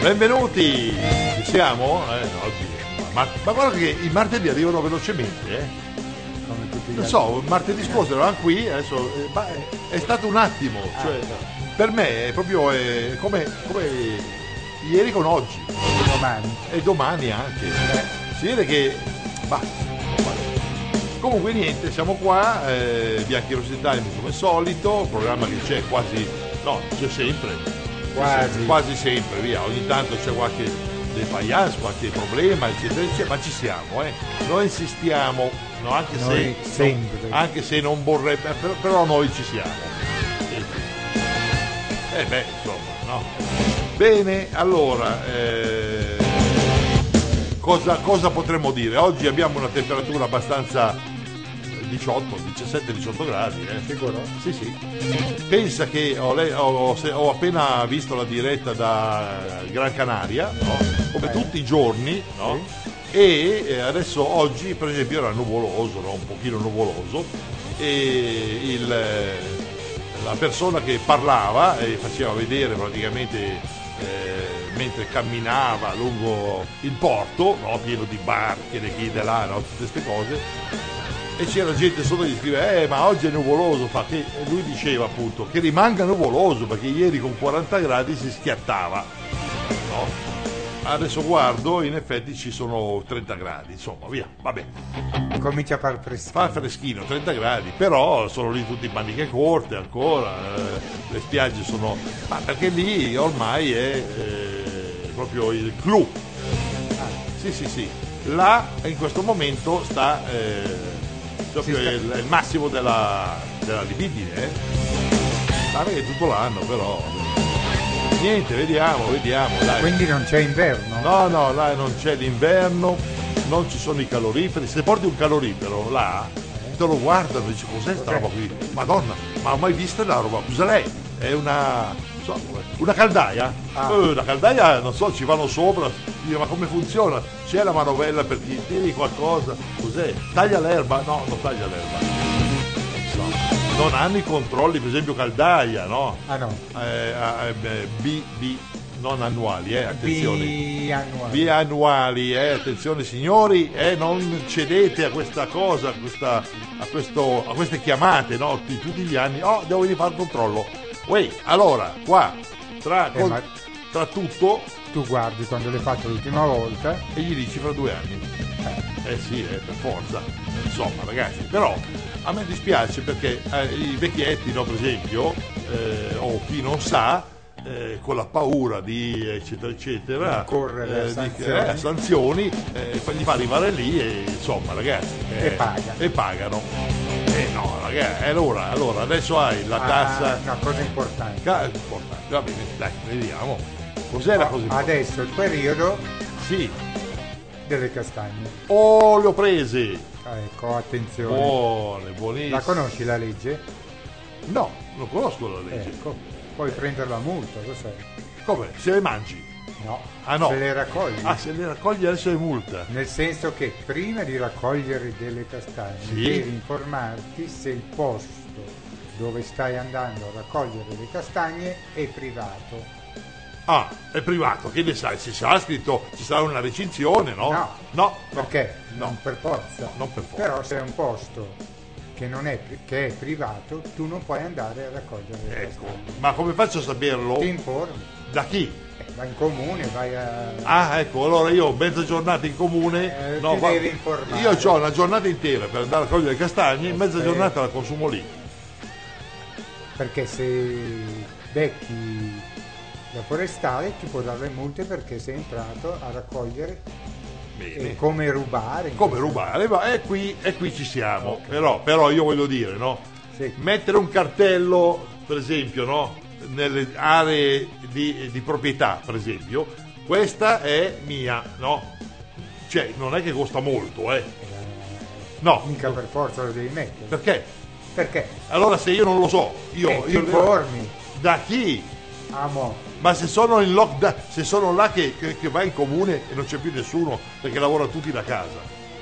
Benvenuti! Ci siamo? Oggi. Ma guarda che i martedì arrivano velocemente, Come tutti gli Non so, martedì scorso eravamo qui, adesso è stato un attimo, cioè, per me è proprio come ieri con oggi. domani. E domani anche. Si vede che. Comunque niente, siamo qua, Bianchi Rossi Time come solito, programma che c'è quasi. No, c'è sempre. Quasi sempre, via, ogni tanto c'è qualche defiance, qualche problema, eccetera, eccetera, ma ci siamo, Noi insistiamo, no, anche se non vorrebbe, però noi ci siamo. Insomma, no. Bene, allora, cosa potremmo dire? Oggi abbiamo una temperatura abbastanza 17-18 gradi, Sicuro? Sì. Pensa che ho appena visto la diretta da Gran Canaria, no? Come tutti i giorni, no? Sì. E adesso oggi per esempio era nuvoloso, no? Un pochino nuvoloso, e la persona che parlava e faceva vedere praticamente mentre camminava lungo il porto, no? Pieno di barche, le chide là, no? Tutte queste cose, e c'era gente sotto che scrive ma oggi è nuvoloso, che lui diceva appunto che rimanga nuvoloso perché ieri con 40 gradi si schiattava, no? Adesso guardo, in effetti ci sono 30 gradi, insomma, via, vabbè, Comincia a far freschino. fa freschino, 30 gradi, però sono lì tutti in maniche corte ancora, le spiagge sono, ma perché lì ormai è proprio il clou. Sì, là in questo momento sta proprio il massimo della libidine, è tutto l'anno, però niente, vediamo, dai. Quindi non c'è inverno? No, là non c'è l'inverno, non ci sono i caloriferi. Se porti un calorifero là, te lo guardano e dici cos'è sta roba qui? Madonna, ma ho mai vista la roba? Cos'è lei? È una caldaia? La caldaia, non so, ci vanno sopra, dico, ma come funziona? C'è la manovella per tiri qualcosa? Cos'è? Taglia l'erba? No, non taglia l'erba. Non hanno i controlli, per esempio caldaia, no? No. Non annuali, attenzione. Biannuali. Attenzione signori, non cedete a questa cosa, a queste chiamate, no? Tutti gli anni, devo venire a fare il controllo. Allora, qua, tra tutto. Tu guardi quando l'hai fatto l'ultima volta e gli dici fra 2 anni. Sì, per forza. Insomma, ragazzi, però a me dispiace perché i vecchietti, no, per esempio, o chi non sa, con la paura di eccetera, correre a sanzioni, gli fa arrivare lì e insomma, ragazzi, e pagano. No, ragazzi, allora adesso hai la tassa. Una cosa importante. Va bene, dai, vediamo. Cos'è la cosa importante? Adesso il periodo delle castagne. Le ho prese. Ecco, attenzione. Le buonissime. La conosci la legge? No, non conosco la legge. Ecco, puoi prendere la multa, lo sai. Come? Se le mangi? No. No. Se le raccogli. Se le raccogli adesso è multa. Nel senso che prima di raccogliere delle castagne devi informarti se il posto dove stai andando a raccogliere le castagne è privato. È privato, che ne sai? Si sarà scritto, ci sarà una recinzione, no? No. Perché? No. Non per forza. Però se è un posto che che è privato, tu non puoi andare a raccogliere le castagne. Ma come faccio a saperlo? Ti informi. Da chi? Vai in comune, vai a... Ecco, allora io mezza giornata in comune, devi informare. Io ho una giornata intera per andare a raccogliere le castagne, mezza giornata la consumo lì. Perché se becchi la forestale ti può dare multe perché sei entrato a raccogliere. Bene. Come rubare. E qui ci siamo. Okay. Però io voglio dire, no? Sì. Mettere un cartello, per esempio, no? Nelle aree di proprietà, per esempio, questa è mia, no? Cioè, non è che costa molto, No. Mica per forza lo devi mettere. Perché? Allora se io non lo so, ti informi. Da chi? Ma se sono in lockdown, se sono là che va in comune e non c'è più nessuno perché lavorano tutti da casa.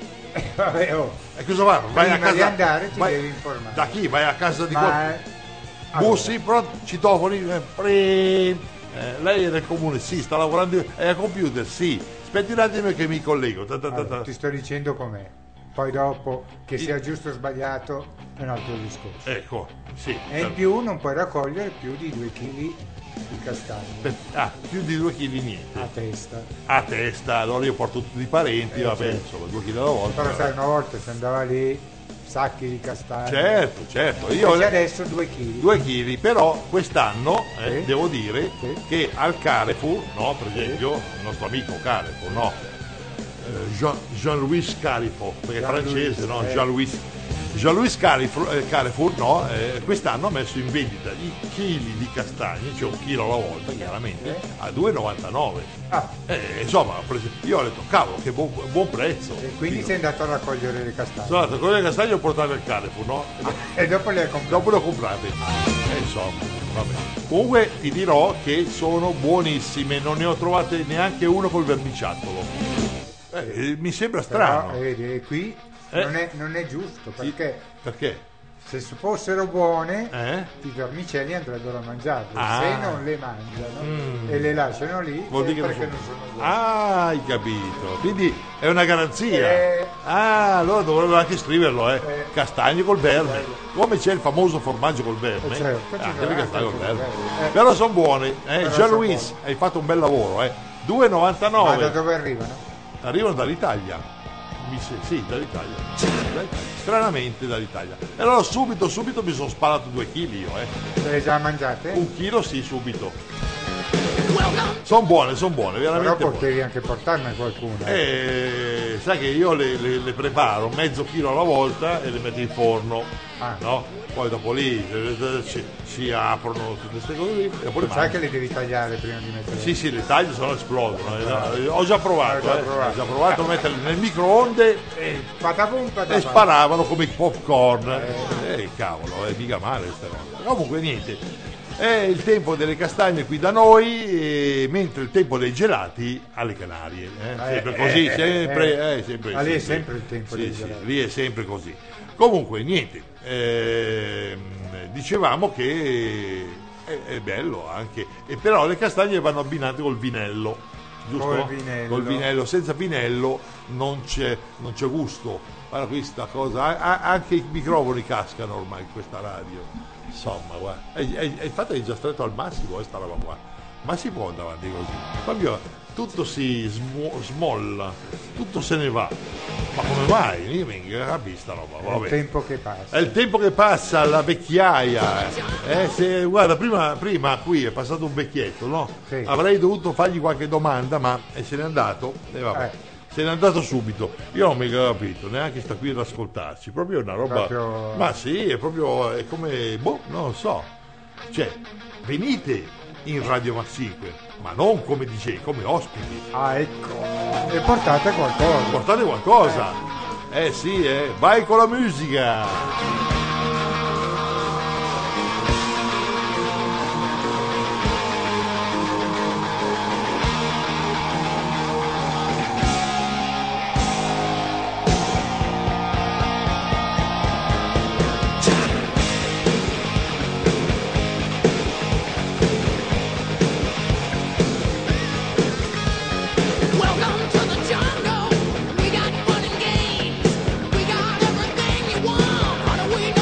E cosa va? Vai a casa di andare ti devi informare. Da chi? Vai a casa di qualcuno? Bussi, pronto, citofoni, Lei è nel comune? Sì. Sta lavorando? È al computer? Sì. Aspetti un attimo che mi collego. Ti sto dicendo com'è. Poi dopo, che sia giusto o sbagliato, è un altro discorso. Ecco, sì. E in più non puoi raccogliere più di 2 kg di castagne. Più di 2 kg niente. A testa. A testa, allora io porto tutti i parenti, vabbè, certo. insomma, 2 kg alla volta. Però sai, una volta si andava lì, sacchi di castagne. Certo. Invece adesso 2 kg. 2 kg, però quest'anno Sì. devo dire Sì. che al Carrefour, no, per esempio, il nostro amico Carrefour, no? Jean-Louis Carrefour, perché è francese, no? Jean-Louis Carrefour, no? Quest'anno ha messo in vendita i chili di castagne, cioè 1 chilo alla volta, chiaramente, a 2,99. Insomma, io ho detto, cavolo, che buon prezzo. E quindi sei andato a raccogliere le castagne. Sono andato a raccogliere le castagne e ho portato al Carrefour, no? E dopo le hai comprate. Dopo le ho comprate. Insomma, vabbè. Comunque ti dirò che sono buonissime, non ne ho trovate neanche uno col verniciattolo. Mi sembra strano. Però, vedi, qui non è giusto, perché Perché? se fossero buone i vermicelli andrebbero a mangiarle. Se non le mangiano e le lasciano lì, vuol dire perché che non sono buone. Hai capito. Quindi è una garanzia. Allora dovrebbero anche scriverlo, castagne col verme. Come c'è il famoso formaggio col verme, certo, anche le castagne col verme. verme. Però sono buone. Jean-Louis, buone. hai fatto un bel lavoro. 2,99. Ma da dove arrivano? Arrivano dall'Italia. Sì, dall'Italia. Stranamente dall'Italia. E allora subito mi sono sparato 2 kg io. Le hai già mangiate? 1 chilo sì, subito. Sono buone, veramente Però buone. potevi anche portarne qualcuno. Sai che io le preparo mezzo chilo alla volta e le metto in forno, no? Poi dopo lì si aprono tutte queste cose lì e poi Sai che le devi tagliare prima di mettere? Sì, le taglio, se no esplodono. Ho già provato, ho già provato a metterle nel microonde e sparavano come i popcorn. Cavolo, mica male questa cosa. Comunque niente. È il tempo delle castagne qui da noi, mentre il tempo dei gelati alle Canarie. Sempre così, sempre. Lì è sempre il tempo dei sì, gelati. lì è sempre così. Comunque, niente. Dicevamo che è bello anche, e però le castagne vanno abbinate col vinello, giusto? Col vinello. Senza vinello non c'è gusto. Guarda questa cosa, anche i microfoni cascano ormai in questa radio. Insomma, guarda, infatti è già stretto al massimo questa roba qua, ma si può andare avanti così? Proprio tutto si smolla, tutto se ne va. Ma come mai? Io mi capisco sta roba. Vabbè. È il tempo che passa. È il tempo che passa, la vecchiaia. Guarda, prima qui è passato un vecchietto, no? Sì. Avrei dovuto fargli qualche domanda, ma se n'è andato e vabbè. Se n'è andato subito. Io non mi ho capito, neanche sta qui ad ascoltarci. Proprio una roba. Ma sì, è come. Non lo so. Cioè, venite in Radio Max 5, ma non come DJ, come ospiti. Ecco. E portate qualcosa. Portate qualcosa. Sì, vai con la musica. Welcome to the jungle. We got fun and games. We got everything you want. How do we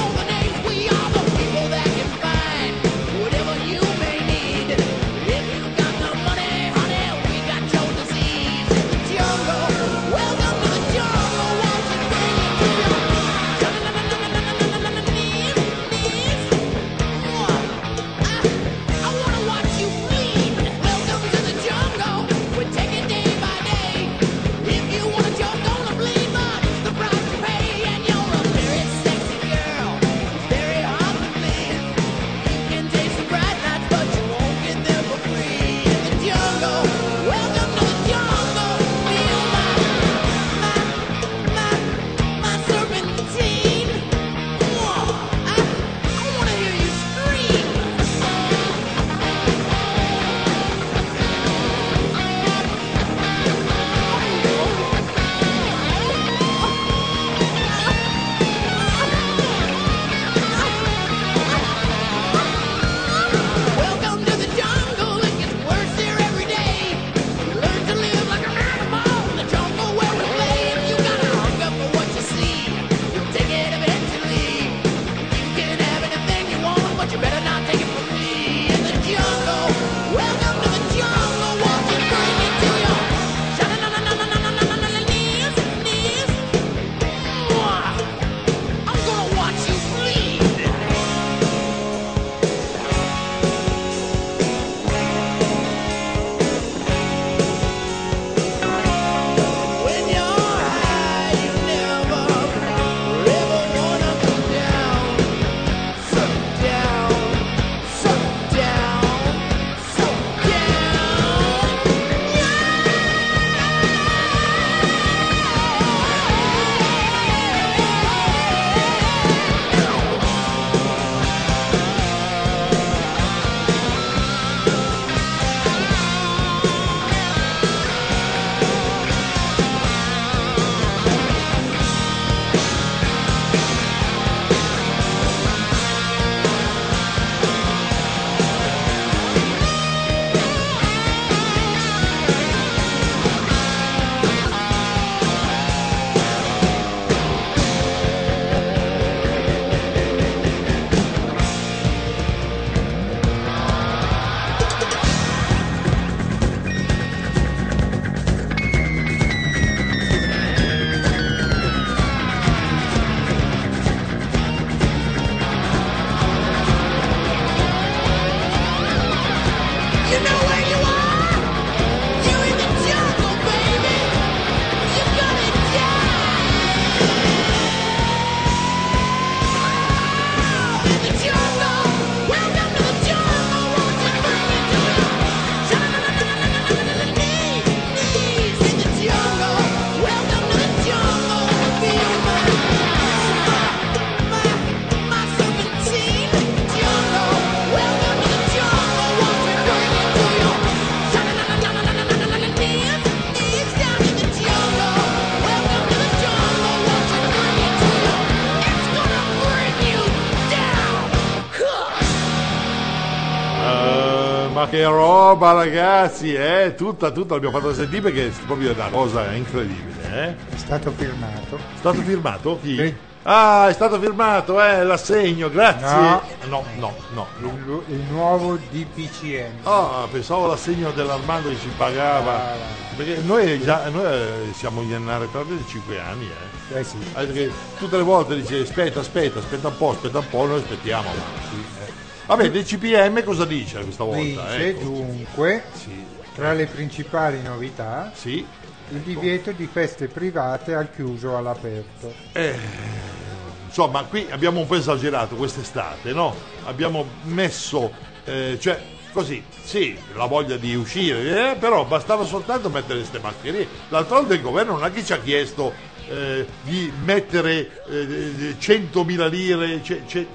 ma che roba, ragazzi, tutta l'abbiamo fatta sentire perché è proprio una cosa incredibile, È stato firmato. È stato firmato? Chi? Sì. Ah, è stato firmato, l'assegno, grazie. No. Il nuovo DPCM. Ah, pensavo l'assegno dell'Armando che si pagava. Perché noi siamo in Annare-Tardi di 5 anni, Sì. Perché tutte le volte dice aspetta un po', noi aspettiamo. Vabbè, del CPM cosa dice questa volta? Dice dunque, Sì. tra le principali novità, Sì. il divieto di feste private al chiuso o all'aperto. Insomma, qui abbiamo un po' esagerato quest'estate, no? Abbiamo messo, cioè, così, sì, la voglia di uscire, però bastava soltanto mettere queste mascherine. D'altronde il governo non è che ci ha chiesto di mettere 100.000 lire,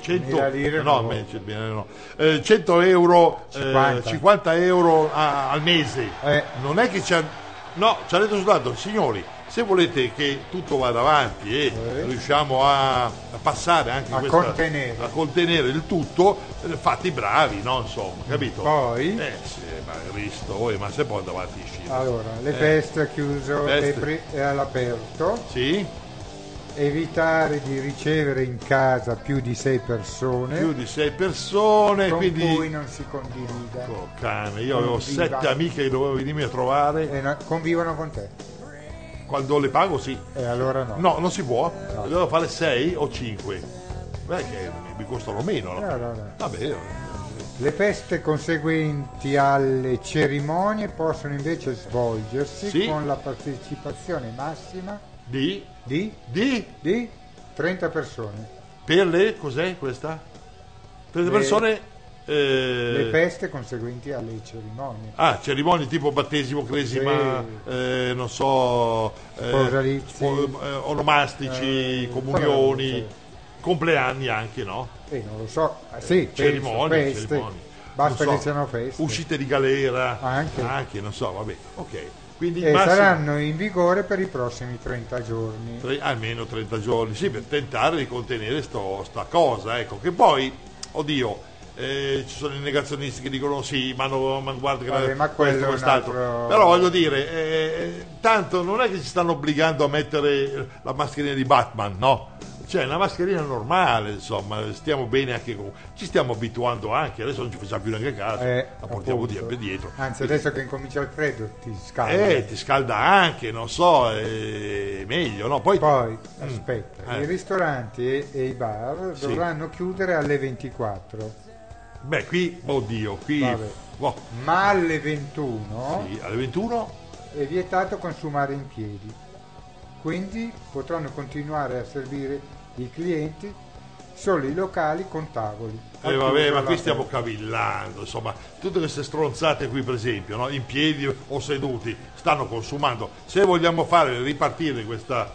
100 euro, 50 euro al mese. Non è che ci ha... No, ci ha detto soltanto, signori, se volete che tutto vada avanti e riusciamo a passare anche a contenere il tutto, fate i bravi, no? Insomma, capito? Poi? Sì, ma Cristo, ma se poi davanti scende. Allora, le feste a chiuso e all'aperto. Sì. Evitare di ricevere in casa più di 6 persone. Con quindi cui non si condivida. Oh, cane, io avevo 7 amiche che dovevo venirmi a trovare. E convivono con te. Quando le pago sì. E allora no. No, non si può. No. Devo fare 6 o 5. Beh, che mi costano meno. No? No. Vabbè. Le feste conseguenti alle cerimonie possono invece svolgersi con la partecipazione massima di 30 persone. Per le cos'è questa? Per le persone le feste conseguenti alle cerimonie. Cerimonie tipo battesimo, cresima, non so, onomastici, comunioni, compleanni anche, no? Non lo so. Sì, cerimonie. Basta che siano feste. Uscite di galera, anche non so, vabbè, ok. Quindi saranno in vigore per i prossimi 30 giorni. Almeno 30 giorni, sì, per tentare di contenere sta cosa, ecco, che poi, oddio, ci sono i negazionisti che dicono sì, ma guarda che questo è stato. Però voglio dire, tanto non è che ci stanno obbligando a mettere la mascherina di Batman, no? Cioè una mascherina normale, insomma, stiamo bene anche ci stiamo abituando anche, adesso non ci facciamo più neanche caso, la portiamo dietro. Anzi, adesso che incomincia il freddo ti scalda. Ti scalda anche, non so, è meglio, no? Poi aspetta, i ristoranti e i bar dovranno chiudere alle 24. Beh, qui. Ma alle 21? Sì, alle 21 è vietato consumare in piedi. Quindi potranno continuare a servire i clienti solo i locali con tavoli. Vabbè, ma qui stiamo cavillando, insomma, tutte queste stronzate qui, per esempio, no? In piedi o seduti, stanno consumando. Se vogliamo fare ripartire questa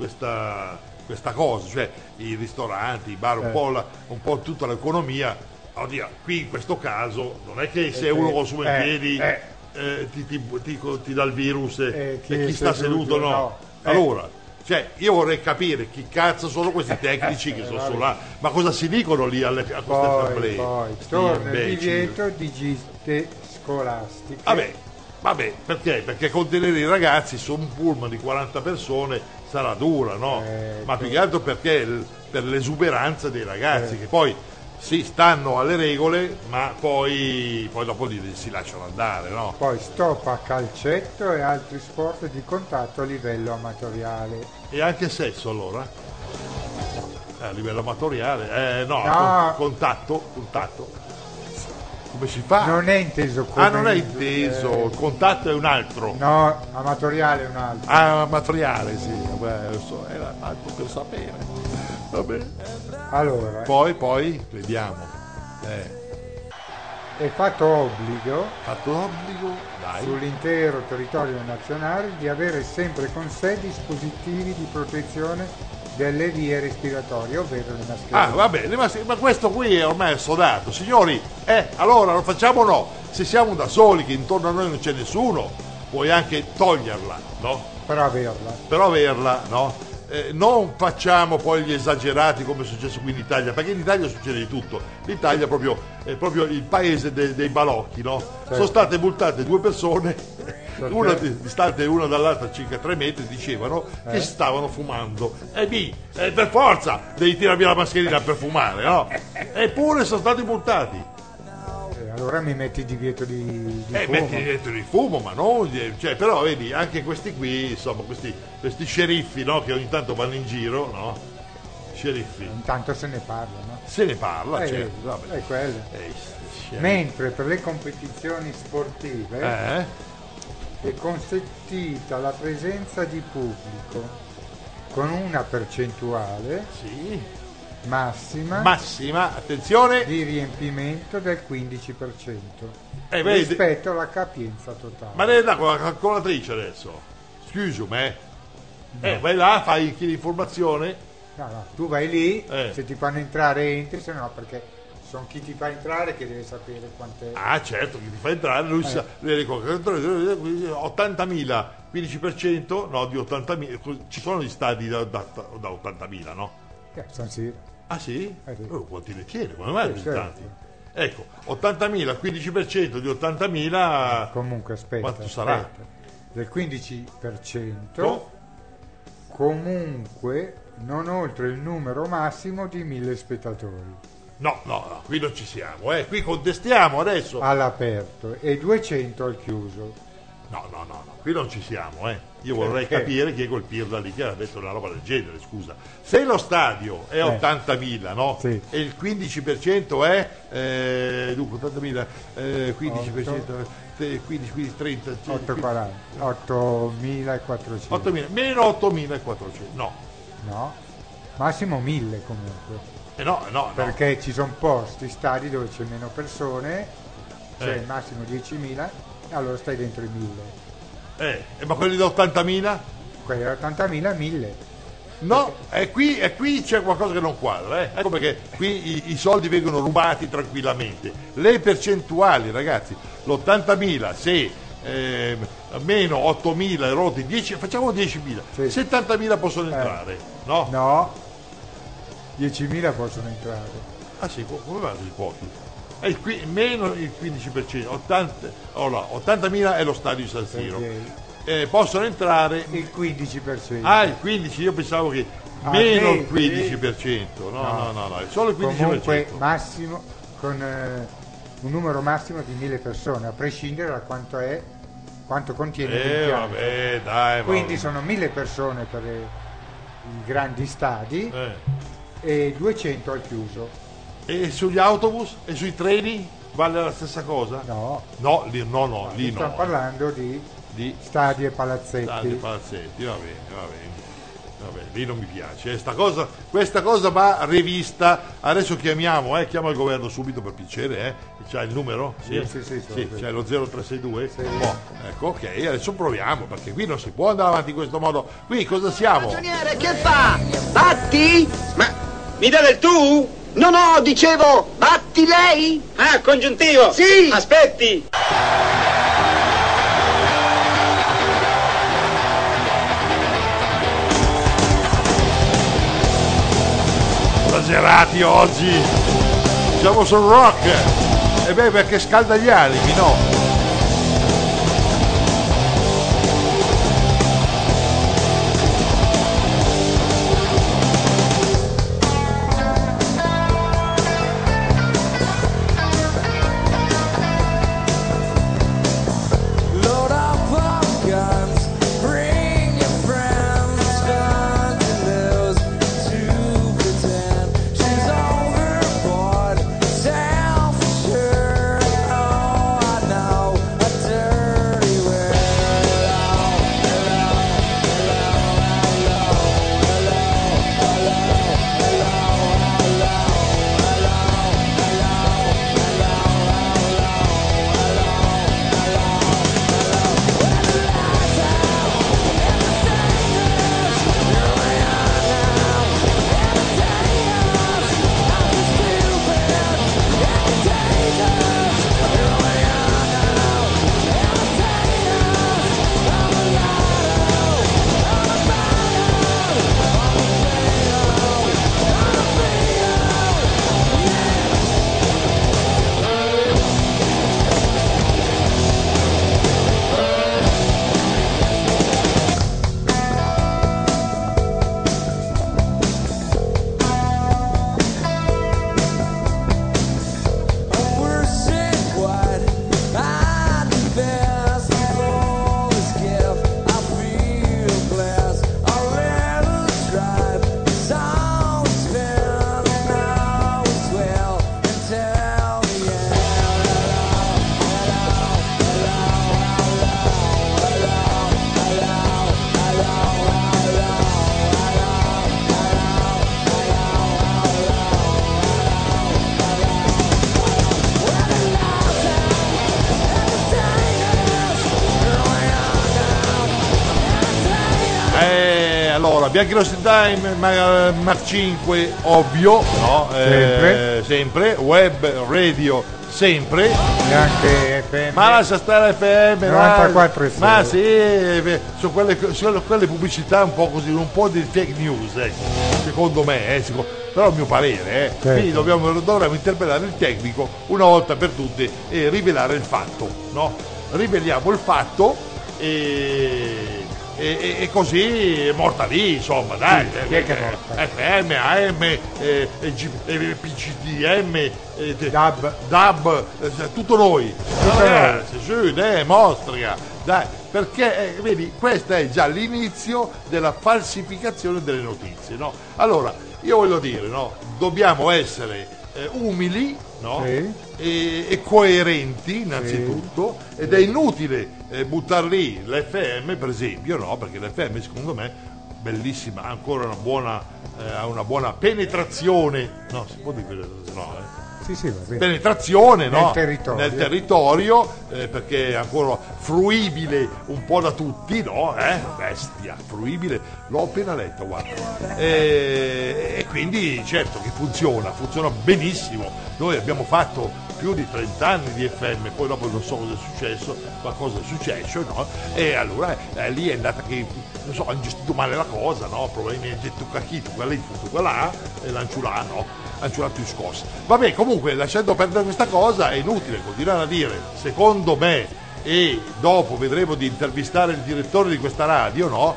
cosa, cioè i ristoranti, i bar, un po' tutta l'economia, oddio, qui in questo caso non è che se uno consuma in piedi ti dà il virus e chi sta seduto no. Allora, cioè, io vorrei capire chi cazzo sono questi tecnici che sono là, ma cosa si dicono lì a queste assemblee? Poi torna il divieto di gite scolastiche. Vabbè, perché? Perché contenere i ragazzi su un pullman di 40 persone sarà dura, no? Ma più che altro perché per l'esuberanza dei ragazzi che poi stanno alle regole, ma poi dopo si lasciano andare, no? Poi stop a calcetto e altri sport di contatto a livello amatoriale. E anche sesso allora? A livello amatoriale? Contatto. Come si fa? Non è inteso come... non è inteso, il contatto è un altro. No, amatoriale è un altro. Amatoriale, sì, vabbè, lo so, era altro per sapere. Vabbè. Allora, poi vediamo. È fatto obbligo dai, sull'intero territorio nazionale di avere sempre con sé dispositivi di protezione delle vie respiratorie, ovvero le mascherine. Va bene, ma questo qui è ormai assodato, signori. Allora lo facciamo o no? Se siamo da soli, che intorno a noi non c'è nessuno, puoi anche toglierla, no? Per averla, no? non facciamo poi gli esagerati come è successo qui in Italia, perché in Italia succede di tutto. L'Italia è proprio il paese dei balocchi, no? Certo. Sono state multate 2 persone, una distante una dall'altra circa 3 metri, dicevano che stavano fumando. Per forza devi tirare via la mascherina per fumare, no? Eppure sono stati multati. Allora mi metti divieto di fumo. Metti divieto di fumo, ma non. Cioè, però vedi, anche questi qui, insomma, questi sceriffi, no? Che ogni tanto vanno in giro, no? Sceriffi. Intanto se ne parla, no? Se ne parla, certo. Vabbè. È quello. Mentre per le competizioni sportive è consentita la presenza di pubblico con una percentuale. Sì. Massima, attenzione, di riempimento del 15% rispetto alla capienza totale. Ma lei dà con la calcolatrice adesso? Scusami, vai là, fai chi l'informazione. No, tu vai lì, se ti fanno entrare entri, se no perché sono chi ti fa entrare che deve sapere quant'è. Ah certo, chi ti fa entrare, lui sa, 80.000, 15%, no, di 80.000, ci sono gli stadi da 80.000, no? San Siro. Ah sì? Sì. Quanti ne tiene? Come mai certo. Tanti? Ecco, 80.000, 15% di 80.000. Comunque aspetta. Quanto sarà? Del 15%, comunque non oltre il numero massimo di 1.000 spettatori. No, qui non ci siamo, qui contestiamo adesso. All'aperto e 200 al chiuso. No, qui non ci siamo, Io vorrei capire chi è quel pirla lì che ha detto una roba del genere, scusa. Se lo stadio è 80.000, no? Sì. E il 15% è dunque 80.000, 15%, 15, 30, 8.400. 8.000, meno 8.400. No, massimo 1.000 comunque. No. Perché ci sono stadi dove c'è meno persone, cioè massimo 10.000. Allora stai dentro i 1.000. Ma quelli da 80.000? Quelli da 80.000, 1.000. No, e qui c'è qualcosa che non quadra, Ecco perché qui i soldi vengono rubati tranquillamente. Le percentuali, ragazzi, l'80.000 se meno 8.000 rotti, 10, facciamo 10.000, sì. 70.000 possono entrare, no? No, 10.000 possono entrare. Ah sì, come vanno i pochi? Qui meno il 15%, 80.000 è lo stadio di San Siro. Possono entrare il 15%. Il 15%, io pensavo che meno il 15%. No, è solo il 15%. Comunque massimo con un numero massimo di 1.000 persone, a prescindere da quanto contiene l'impianto. Vabbè, dai. Quindi sono 1.000 persone per i grandi stadi e 200 al chiuso. E sugli autobus e sui treni vale la stessa cosa? No, lì no. Stiamo parlando di stadi e palazzetti. Va bene, lì non mi piace. Questa cosa va rivista. Adesso chiama il governo subito per piacere, C'ha il numero? Sì, c'è lo 0362. Sì. Ecco, ok, adesso proviamo, perché qui non si può andare avanti in questo modo. Qui cosa siamo? Ragioniere, che fa? Batti? Ma mi dà del tu? No, dicevo, batti lei? Ah, congiuntivo? Sì! Aspetti! Esagerati oggi! Siamo sul rock! Perché scalda gli animi, no? Now Bianchi Time, Mark 5, ovvio, no? Sempre, web radio sempre, e anche FM, ma lascia stare FM 94 ma sì, sono quelle pubblicità un po' così, un po' di fake news, ecco, secondo me, però a mio parere, certo. Quindi dovremmo interpellare il tecnico una volta per tutte e rivelare il fatto, no? Riveliamo il fatto e così è morta lì, insomma, dai. Chi è che è morta? FM, AM, PCDM, DAB, tutto noi. Mostrica, dai, perché vedi, questo è già l'inizio della falsificazione delle notizie, no? Allora, io voglio dire, no? Dobbiamo essere umili, no? Sì. E coerenti innanzitutto, sì. Ed è inutile buttare lì l'FM, per esempio, no? Perché l'FM secondo me bellissima, ha ancora una buona penetrazione, no? Si può dire no? Sì, va bene. Penetrazione, nel no? territorio, nel territorio perché è ancora fruibile un po' da tutti, no? Bestia, fruibile, l'ho appena letta, guarda. E quindi certo che funziona benissimo. Noi abbiamo fatto più di 30 anni di FM, poi dopo non so cosa è successo, qualcosa è successo, no? E allora lì è andata che, non so, hanno gestito male la cosa, no? Probabilmente tu cacchito, quella lì, quella e l'anciulà, no? Ancora più scossa. Vabbè, comunque, lasciando perdere questa cosa, è inutile continuare a dire, secondo me, e dopo vedremo di intervistare il direttore di questa radio, no?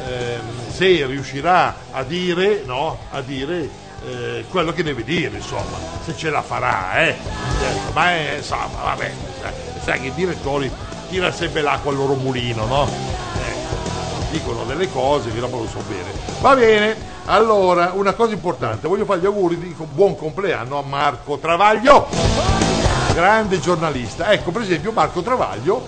Se riuscirà a dire, no? Quello che deve dire, insomma, se ce la farà, ma insomma, vabbè, sai che i direttori tirano sempre l'acqua al loro mulino, no? Dicono delle cose che dopo lo so bene. Va bene. Allora, una cosa importante, voglio fare gli auguri di buon compleanno a Marco Travaglio, grande giornalista. Ecco, per esempio, Marco Travaglio,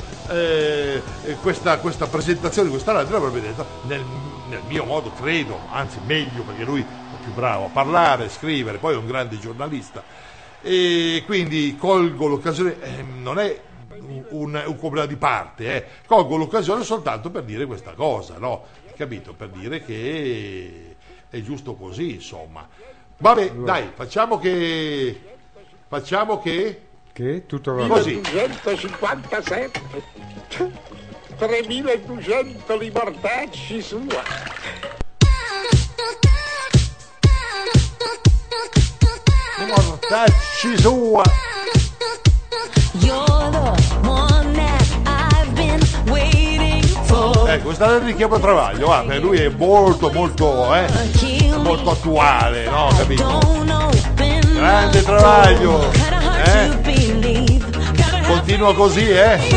questa presentazione di questa radio l'avrebbe detta nel mio modo, credo, anzi meglio, perché lui è più bravo a parlare, scrivere, poi è un grande giornalista. E quindi colgo l'occasione, non è un compleanno di parte, colgo l'occasione soltanto per dire questa cosa, no? Capito? Per dire che è giusto così, insomma. Vabbè, dai, facciamo che tutto va così. 257 3200 li mortacci sua. Li mortacci sua. Questa è il richiamo Travaglio, lui è molto attuale, no? Capito? Grande Travaglio, continua così,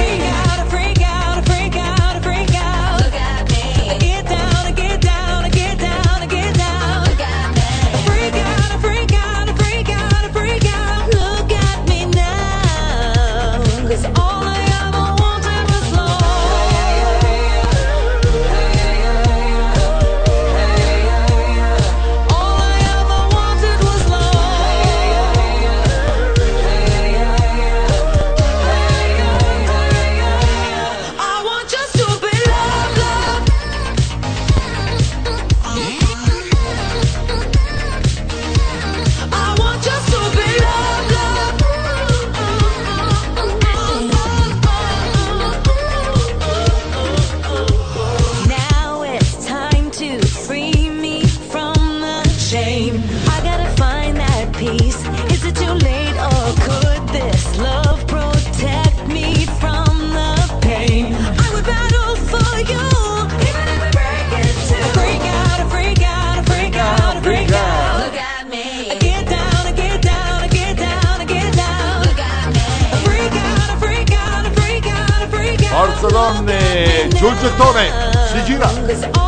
Forza donne, giù il gettone, si gira.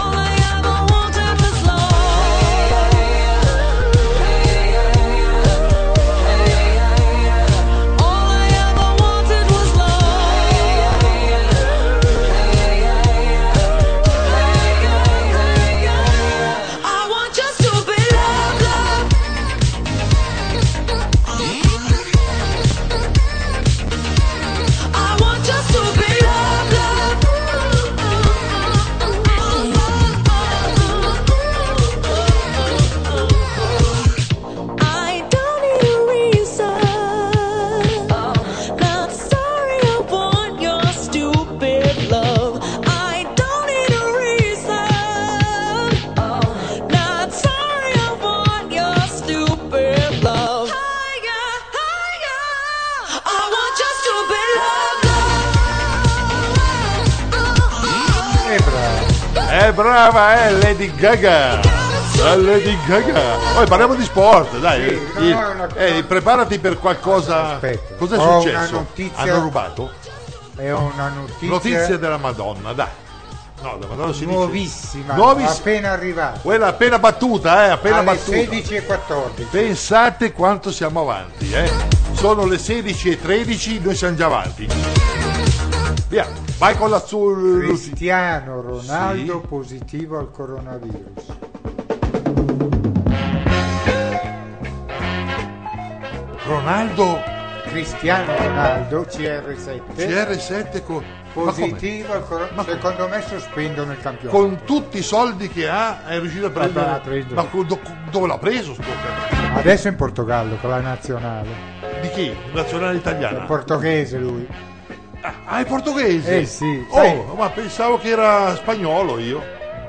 È brava, Lady Gaga. Lady Gaga. Poi parliamo di sport, dai. Sì, preparati per qualcosa. Aspetta. Cos'è Ho successo? una notizia. Hanno rubato? È una notizia. Notizie della Madonna, dai. No, la Madonna si nuovissima, dice. appena arrivata. Quella appena battuta, appena alle battuta. 16:14. Pensate quanto siamo avanti, Sono le 16:13, noi siamo già avanti. Via, vai con l'azzurro. Cristiano Ronaldo positivo al coronavirus. Cristiano Ronaldo CR7 positivo al coronavirus. Secondo me sospendono il campionato. Con tutti i soldi che ha è riuscito a prendere. Ma dove l'ha preso sto cazzo? Adesso in Portogallo con la nazionale. Di chi? Nazionale italiana? È portoghese lui. È portoghese? Sì. Ma pensavo che era spagnolo io.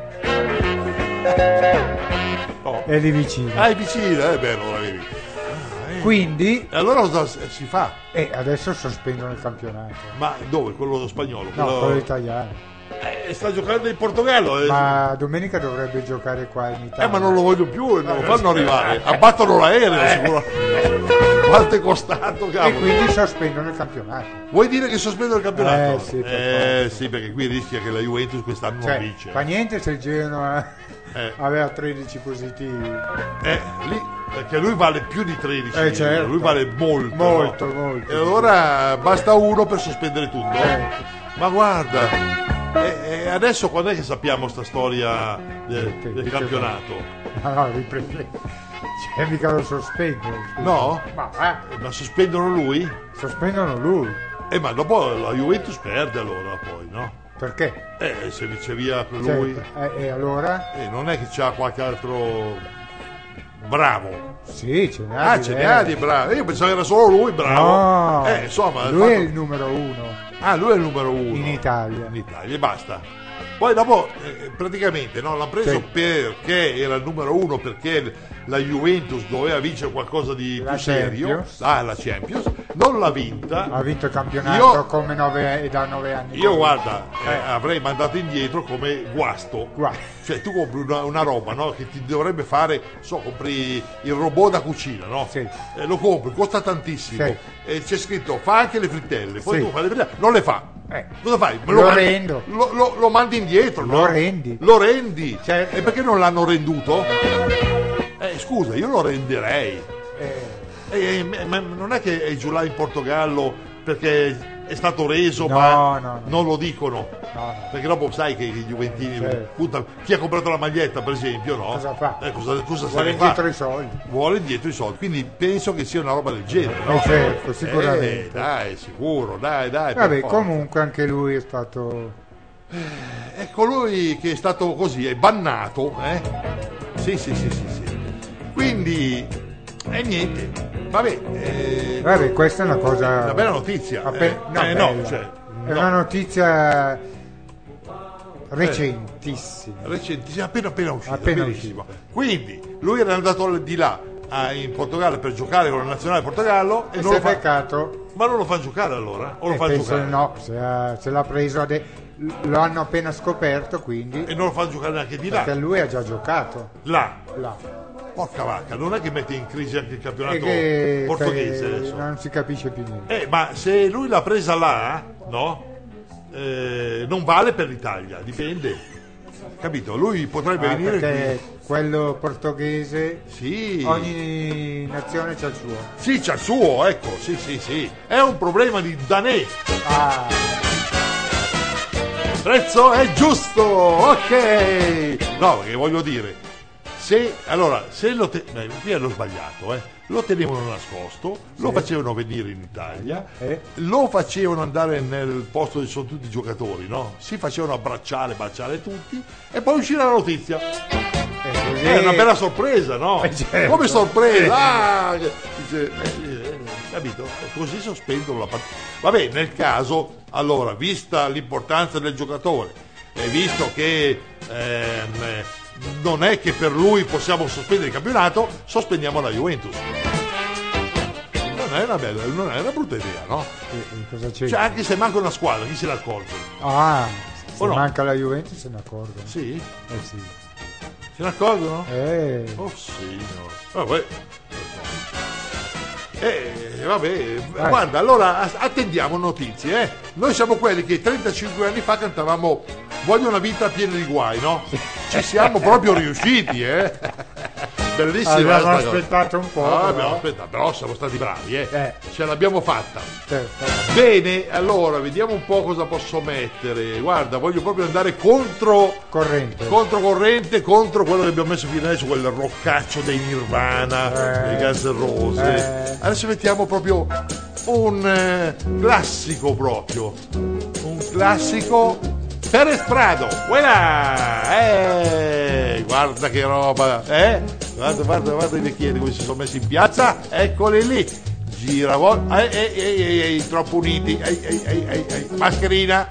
È lì vicino. È vicino, è bello la vedi. Quindi e allora cosa si fa? Adesso sospendono il campionato. Ma dove? Quello spagnolo? No, quello italiano. Sta giocando in Portogallo. Ma domenica dovrebbe giocare qua in Italia. Ma non lo voglio più, non lo fanno arrivare. Abbattono l'aereo sicuramente. Quanto è costato, cavolo? E quindi sospendono il campionato. Vuoi dire che sospendono il campionato? Sì, perché qui rischia che la Juventus quest'anno non vince. Fa niente se il Genoa aveva 13 positivi. Lì perché lui vale più di 13, certo. Lui vale molto. E allora basta uno per sospendere tutto. Ma guarda, adesso quando è che sappiamo sta storia del campionato? No, riprende. Mica lo sospendono. No? Ma sospendono lui? Sospendono lui. Ma dopo la Juventus perde allora poi, no? Perché? Se vice via per lui. E allora? Non è che c'ha qualche altro bravo. Sì, ce ne ha di bravi. Io pensavo che era solo lui bravo. No, insomma, lui è il numero uno. Lui è il numero uno. In Italia e basta. Poi dopo praticamente l'ha preso perché era il numero uno, perché la Juventus doveva vincere qualcosa di più serio. La Champions. Non l'ha vinta. Ha vinto il campionato come da 9 anni. Io guarda, avrei mandato indietro come guasto. Cioè tu compri una roba, no, che ti dovrebbe fare, compri il robot da cucina, no? Sì. Lo compri, costa tantissimo. Sì. E c'è scritto fa anche le frittelle. Poi tu fai le frittelle, non le fa. Cosa fai? Rendo. Lo mandi indietro, no? Lo rendi. Certo. E perché non l'hanno renduto? Scusa, io lo renderei. Ma non è che è giù là in Portogallo perché è stato reso, no. Non lo dicono. No. Perché dopo sai che i juventini, chi ha comprato la maglietta per esempio, no? Cosa fa? Cosa vuole indietro i soldi. Vuole indietro i soldi, quindi penso che sia una roba del genere, no? Certo, sicuramente. Dai, sicuro, dai. Vabbè, comunque anche lui è stato... È colui che è stato così, è bannato, Sì. Quindi, niente. Vabbè, questa è una cosa... Una bella notizia. È una notizia recentissima. Appena uscita. Quindi, lui era andato di là in Portogallo per giocare con la nazionale Portogallo e non si è peccato. Ma non lo fa giocare allora? O lo fa giocare? No, se l'ha preso lo hanno appena scoperto, quindi. E non lo fa giocare neanche di là? Perché lui ha già giocato. Là. Porca vacca, non è che mette in crisi anche il campionato portoghese adesso? Non si capisce più niente. Ma se lui l'ha presa là, no? Non vale per l'Italia, dipende. Capito? Lui potrebbe venire perché qui. Quello portoghese, sì. Ogni nazione c'ha il suo. Sì, c'ha il suo, ecco, sì. È un problema di Danè. Prezzo è giusto, ok. No, perché voglio dire, se qui hanno sbagliato, lo tenevano nascosto, lo facevano venire in Italia, lo facevano andare nel posto dove sono tutti i giocatori, no? Si facevano baciare tutti e poi uscirà la notizia. È una bella sorpresa, no? Certo. Come sorpresa? Capito? Così sospendono la partita. Vabbè, nel caso, allora, vista l'importanza del giocatore e visto che non è che per lui possiamo sospendere il campionato, sospendiamo la Juventus. non è una brutta idea, no? Cosa c'è? Cioè, anche se manca una squadra, chi se ne accorge? Se manca la Juventus se ne accorgono. Sì? Sì. Se ne accorgono? Oh signore. Vabbè, guarda, allora attendiamo notizie, Noi siamo quelli che 35 anni fa cantavamo "Voglio una vita piena di guai", no? Ci siamo proprio riusciti, Bellissimo. Abbiamo aspettato un po'. Abbiamo aspettato, però siamo stati bravi, Ce l'abbiamo fatta. Certo. Bene, allora vediamo un po' cosa posso mettere. Guarda, voglio proprio andare controcorrente contro quello che abbiamo messo fino adesso, quel roccaccio dei Nirvana, dei Guns N' Roses. Adesso mettiamo proprio un classico Perez Prado, guarda che roba, guarda i vecchietti come si sono messi in piazza, eccoli lì, giravolta, troppo uniti, mascherina.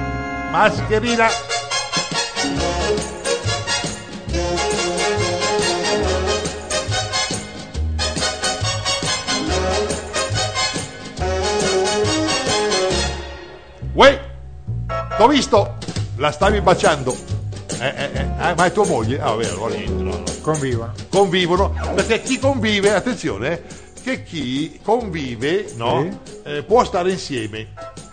T'ho visto, la stavi baciando, ma è tua moglie? Vabbè, allora niente, convivono, perché chi convive, attenzione, che chi convive, può stare insieme.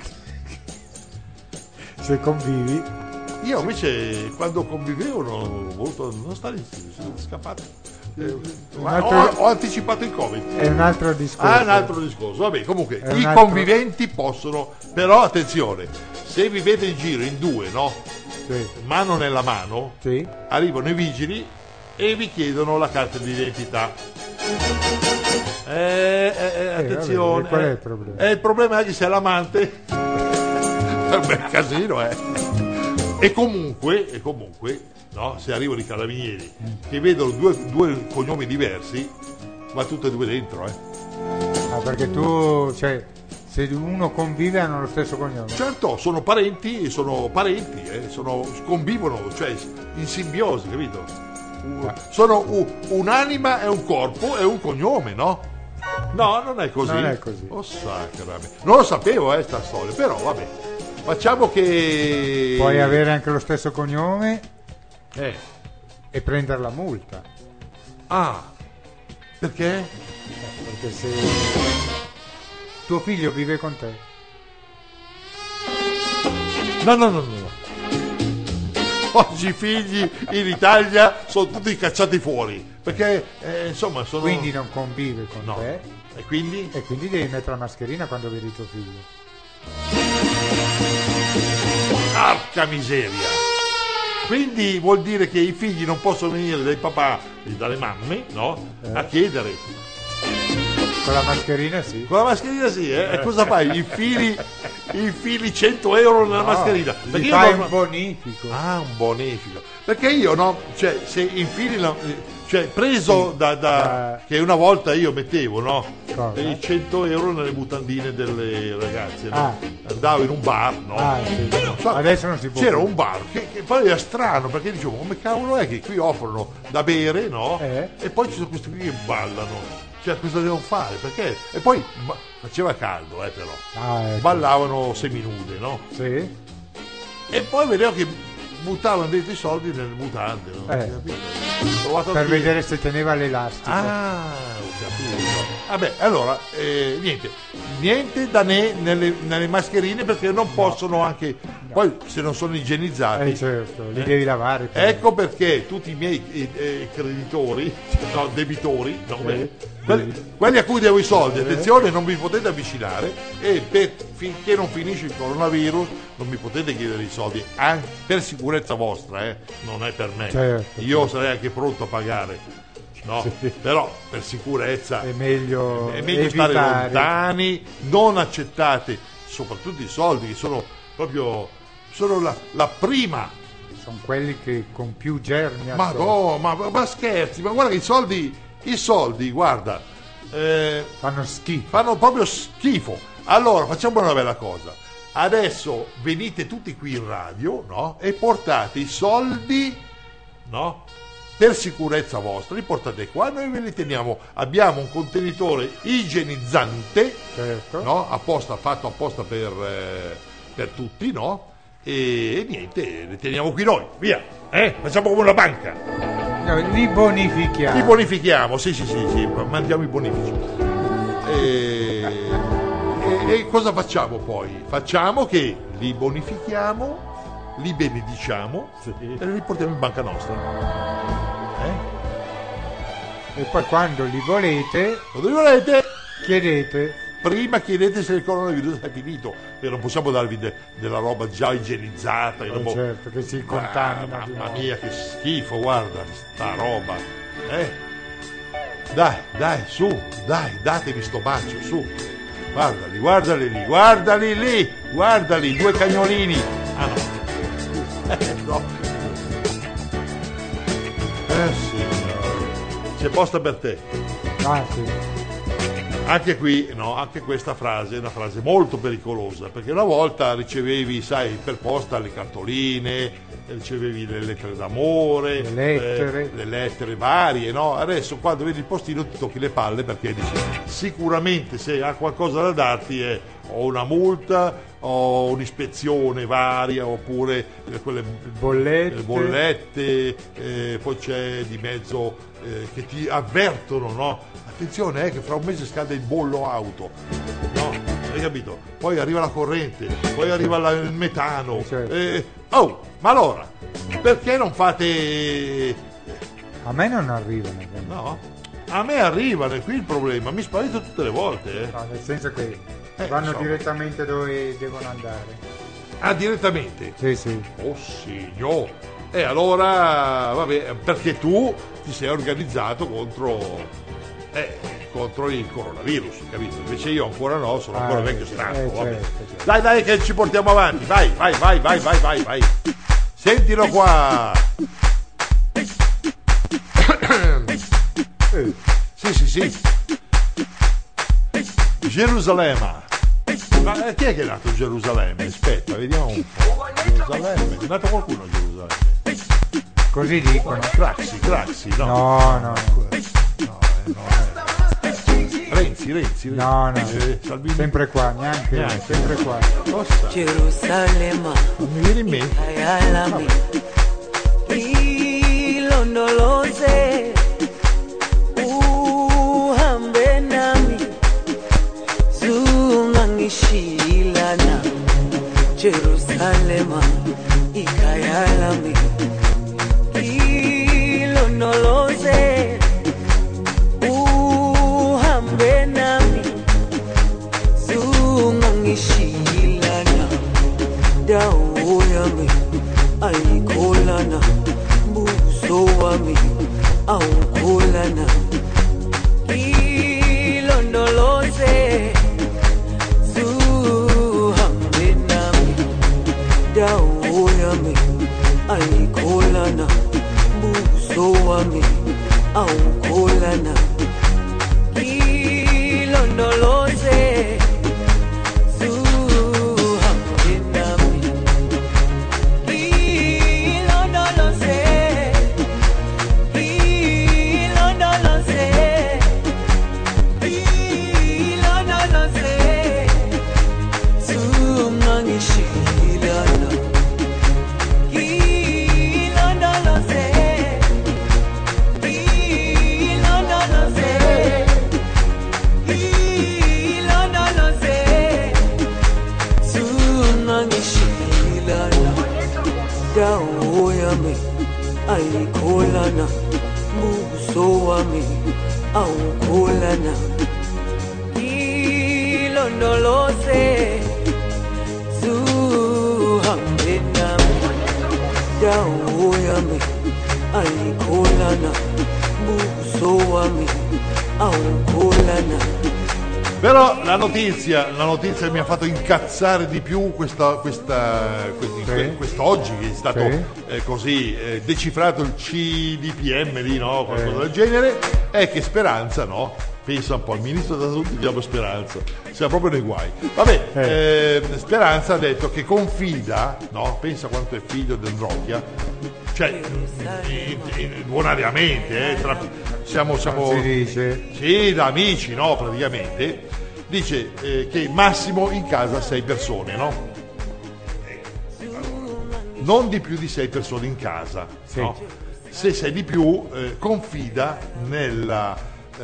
Se convivi. Io invece quando convivevo non ho voluto non stare insieme, sono scappato. Ho anticipato il Covid. È un altro discorso. Vabbè, comunque i conviventi possono, però attenzione, se vivete in giro in due, mano nella mano, arrivano i vigili e vi chiedono la carta d'identità. Attenzione, qual è il problema? Il problema è che se è l'amante è un bel casino, E comunque se arrivano i carabinieri che vedono due cognomi diversi, va tutte e due dentro, perché tu, se uno convive hanno lo stesso cognome. Certo, sono parenti, convivono, in simbiosi, capito? Sono un'anima e un corpo e un cognome, no? No, non è così. Oh, sacramente. Non lo sapevo, sta storia, però vabbè. Facciamo che puoi avere anche lo stesso cognome e prendere la multa. Perché? Perché se tuo figlio vive con te. No. Oggi i figli in Italia sono tutti cacciati fuori, perché insomma sono... Quindi non convive con te. E quindi? E quindi devi mettere la mascherina quando vedi tuo figlio. Porca miseria! Quindi vuol dire che i figli non possono venire dai papà e dalle mamme, a chiedere. Con la mascherina sì. E cosa fai? Infili 100 euro nella mascherina. Perché fai un bonifico. Un bonifico. Perché io se infili preso che una volta io mettevo i 100 euro nelle mutandine delle ragazze, andavo in un bar, adesso non si può. C'era un bar che poi era strano, perché dicevo, come cavolo è che qui offrono da bere, e poi ci sono questi qui che ballano, cosa devono fare? Perché? E poi faceva caldo, però ballavano seminude, e poi vedevo che buttavano dentro i soldi nelle mutande, per vedere se teneva l'elastico. Ho capito. Vabbè, allora niente da nelle mascherine, perché non possono anche poi, se non sono igienizzati, certo, li devi lavare. Ecco perché tutti i miei creditori, debitori, quelli a cui devo i soldi, attenzione, non vi potete avvicinare, e finché non finisce il coronavirus non mi potete chiedere i soldi, anche per sicurezza vostra, non è per me. Certo. Io sarei anche pronto a pagare, però per sicurezza è meglio stare lontani, non accettate soprattutto i soldi che sono proprio la prima. Sono quelli che con più germi ma scherzi, ma guarda che i soldi, guarda, fanno proprio schifo. Allora facciamo una bella cosa: adesso venite tutti qui in radio, e portate i soldi, per sicurezza vostra li portate qua, noi ve li teniamo, abbiamo un contenitore igienizzante, certo, no? Fatto apposta per tutti, no? E niente, li teniamo qui noi, via, facciamo come una banca. No, li bonifichiamo. Li bonifichiamo, sì, mandiamo i bonifici. E cosa facciamo poi? Facciamo che li bonifichiamo, li benediciamo e li portiamo in banca nostra. E poi quando li volete chiedete. Prima chiedete se il coronavirus è finito, perché non possiamo darvi della roba già igienizzata. Certo, che si contamina. Mamma mia, che schifo, guarda sta roba. Dai, su, datemi sto bacio, su. Guardali lì, 2 cagnolini. Ah no. No. Signore. C'è posta per te. Ah sì. Anche qui, no, anche questa frase è una frase molto pericolosa, perché una volta ricevevi, sai, per posta le cartoline, ricevevi le lettere d'amore, le lettere varie, no? Adesso quando vedi il postino ti tocchi le palle perché dici sicuramente se ha qualcosa da darti è o una multa o un'ispezione varia oppure quelle bollette, poi c'è di mezzo che ti avvertono, no? Attenzione che fra un mese scade il bollo auto, no? Hai capito? Poi arriva la corrente, poi arriva il metano. Certo. Ma allora, perché non fate... A me non arrivano. No? A me arrivano, è qui il problema, mi spavento tutte le volte. No, nel senso che vanno direttamente dove devono andare. Ah, direttamente? Sì. Oh signor. E allora, vabbè, perché tu ti sei organizzato contro il coronavirus, capito? Invece io ancora no, sono ancora vecchio stanco. Certo. Dai che ci portiamo avanti, vai. Sentilo qua. Sì. Gerusalemme. Ma chi è che è nato a Gerusalemme? Aspetta, vediamo un po'. Gerusalemme, è nato qualcuno a Gerusalemme? Così dicono. Craxi, no. No. Renzi. No. Salvini. Sempre qua, neanche. Sempre qua. Gerusalemme. Non mi viene in mente. Ilondoloze uhambe nami zungangishilana Jerusalema ikhaya lami ilondoloze uhambe nami zungangishilana dawo yami ayikholana buso wami awukholana ilondoloze zuhambe nami dawo yami ayikholana buso wami awukholana ilondoloze dawo yami ayikholana buso wami awukholana ilondoloze zuhambe nami dawo yami ayikholana buso wami awukholana. Però la notizia mi ha fatto incazzare di più quest'oggi che è stato così decifrato il CDPM lì, no? Qualcosa del genere, è che Speranza, no? Pensa un po', il ministro da tutti diamo Speranza, siamo proprio nei guai. Vabbè, Speranza ha detto che confida, no? Pensa quanto è figlio del Rocchia, cioè bonariamente, siamo si dice. sì, da amici, no, praticamente dice che massimo in casa 6 persone, no? Non di più di 6 persone in casa, sì. No? Se sei di più confida nella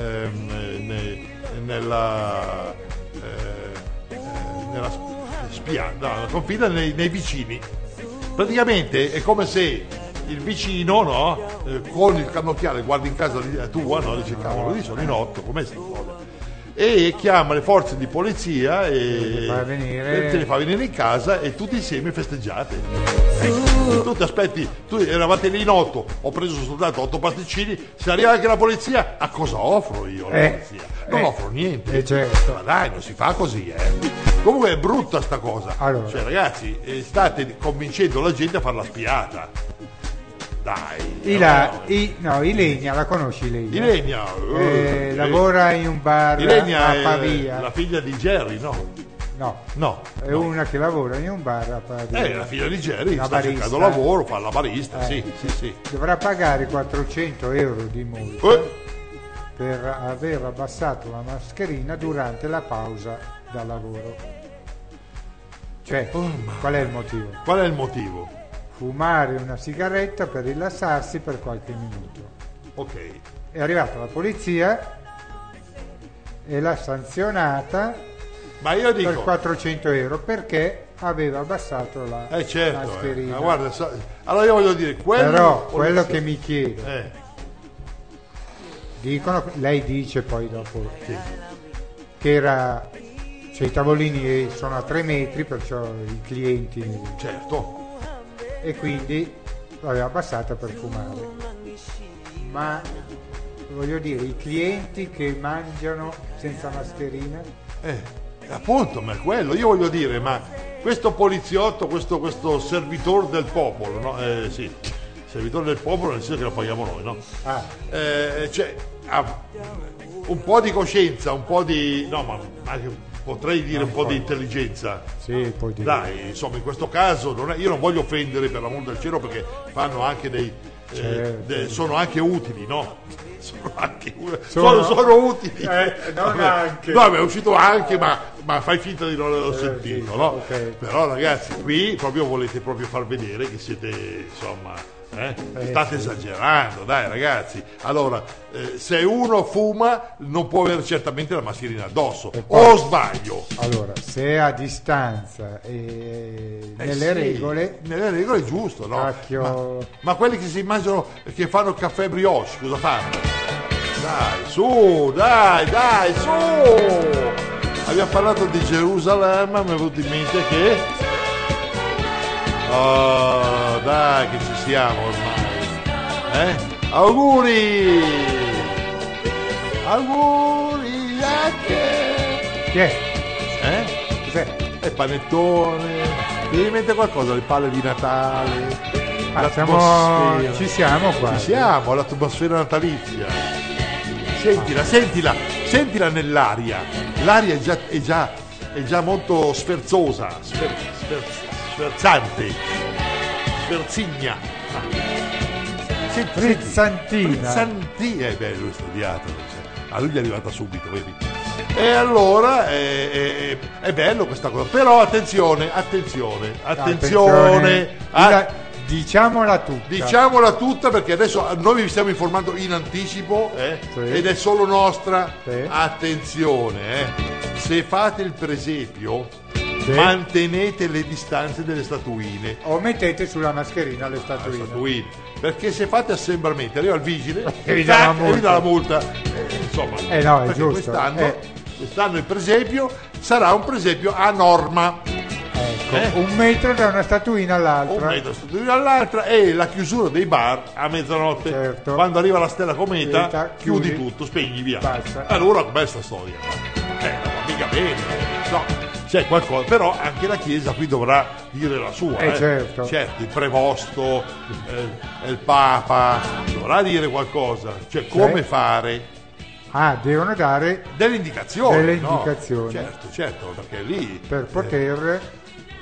spia, no, confida nei vicini. Praticamente è come se il vicino, no, con il cannocchiale guarda in casa tua, no, dice cavolo, lì sono in 8, com'è sta cosa? E chiama le forze di polizia e te le fa venire in casa e tutti insieme festeggiate. Tu ti aspetti, tu eravate lì in 8, ho preso soltanto 8 pasticcini, se arriva anche la polizia, a cosa offro io alla polizia? Non offro niente. Certo. Ma dai, non si fa così, Comunque è brutta sta cosa. Allora. Cioè ragazzi, state convincendo la gente a fare la spiata. Dai. Ilenia, la conosci Ilenia? Ilenia. Lavora in un bar Ilenia a Pavia. È la figlia di Jerry, no? No, è una che lavora in un bar a Pavia. La figlia di Jerry sta barista. cercando lavoro, fa la barista, sì. Dovrà pagare 400 euro di multa per aver abbassato la mascherina durante la pausa da lavoro. Cioè, qual è il motivo? Qual è il motivo? Fumare una sigaretta per rilassarsi per qualche minuto. Ok. È arrivata la polizia e l'ha sanzionata, ma io dico, per 400 euro perché aveva abbassato la mascherina. Ma guarda, allora io voglio dire, quello che mi chiedo, dicono, lei dice poi dopo che c'è i tavolini sono a 3 metri, perciò i clienti, certo, e quindi l'aveva passata per fumare. Ma voglio dire, i clienti che mangiano senza mascherina, appunto, ma è quello, io voglio dire, ma questo poliziotto, questo servitore del popolo, no? Sì, servitore del popolo nel senso che lo paghiamo noi, no? Cioè, un po' di coscienza, un po' di, no, ma anche potrei dire un po' di intelligenza. Sì, puoi dire. Dai, insomma, in questo caso io non voglio offendere, per l'amor del cielo, perché fanno anche sono anche utili, no? Sono utili. Anche. No, è uscito anche, ma fai finta di non averlo sentito, no? Okay. Però ragazzi, qui proprio volete proprio far vedere che siete, insomma, state esagerando, dai ragazzi. Allora, se uno fuma non può avere certamente la mascherina addosso, o sbaglio? Allora, se è a distanza e nelle regole è giusto, no? Cacchio. Ma quelli che si immaginano che fanno il caffè brioche, cosa fanno? Dai, su, dai, su! Abbiamo parlato di Gerusalemme, mi è venuto in mente che dai, che ci siamo ormai. Auguri a Chi è? Cos'è? È panettone. Ti viene in mente qualcosa? Le palle di Natale? Ci siamo qua. Ci siamo, l'atmosfera natalizia. Sentila nell'aria. L'aria è già molto sferzosa, sferzante, sferzigna. Frizzantina. Lui è studiato, a lui gli è arrivata subito, vedi? E allora è bello questa cosa, però attenzione. Diciamola tutta, perché adesso noi vi stiamo informando in anticipo, ed è solo nostra. Attenzione, se fate il presepio, mantenete le distanze delle statuine, o mettete sulla mascherina le statuine. Perché se fate assembramenti arriva il vigile e vi dà la multa. Insomma, no, è giusto. Quest'anno il presepio sarà un presepio a norma. Ecco, 1 metro da una statuina all'altra. E la chiusura dei bar a mezzanotte. Certo. Quando arriva la stella cometa, chiudi tutto, spegni via. Basta. Allora com'è sta storia? Non va mica bene. No, c'è qualcosa, però anche la Chiesa qui dovrà dire la sua. Certo, il prevosto, il Papa dovrà dire qualcosa, cioè come fare. Devono dare delle indicazioni. No? Certo, perché lì per poter